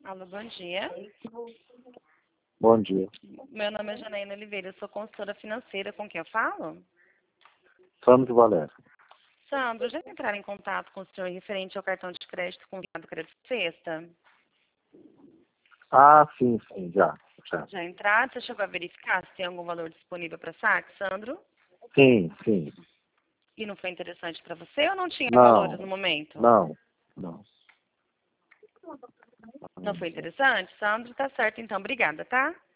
Alô, bom dia. Bom dia. Meu nome é Janaína Oliveira, eu sou consultora financeira. Com quem eu falo? Sandro Valério. Sandro, já entraram em contato com o senhor referente ao cartão de crédito com o crédito sexta? Ah, sim, já. Já entraram? Você chegou a verificar se tem algum valor disponível para saque, Sandro? Sim. E não foi interessante para você ou não tinha Não, valores no momento? não. Não foi interessante? Sandro, tá certo então. Obrigada, tá?